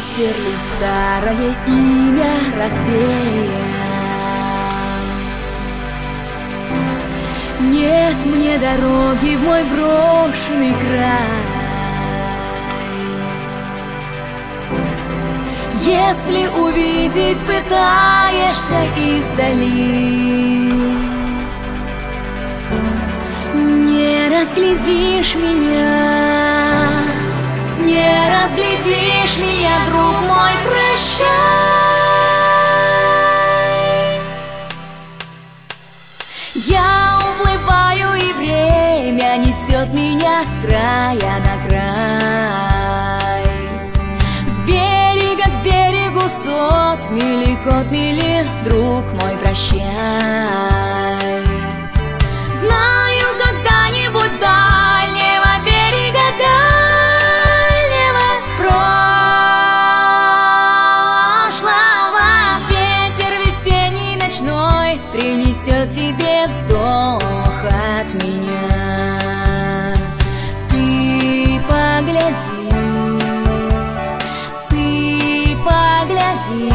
ветер ли старое имя развеял? Нет мне дороги в мой брошенный край. Если увидеть пытаешься издали, не разглядишь меня, не разглядишь меня, друг мой, прощай. Я уплываю, и время несет меня с края на край. С берега к берегу сот мили, друг мой, прощай. Знаю, когда-нибудь с дальнего берега дальнего прошлого ветер весенний ночной принесет тебе вздох от меня. Ты погляди, ты погляди,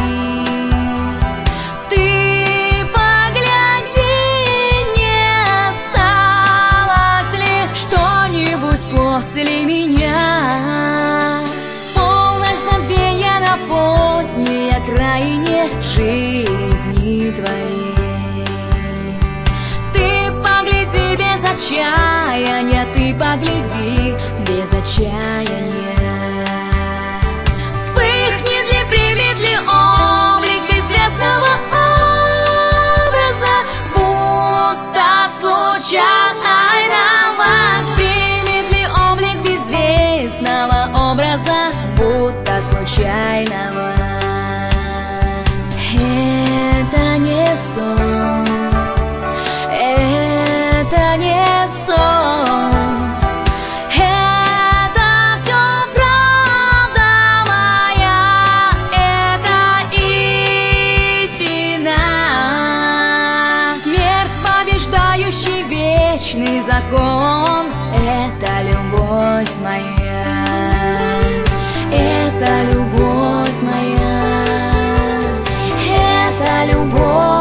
ты погляди, не осталось ли что-нибудь после меня. Полночь забвенья на поздней окраине жизни твоей. Ты погляди без отчаяния, ты погляди без отчаяния. Вспыхнет ли, примет ли облик безвестного образа, будто случайного? Примет ли облик безвестного образа, будто случайного? Это не сон, это не сон, это все правда моя, это истина. Смерть, побеждающий вечный закон, это любовь моя, это любовь моя, это любовь.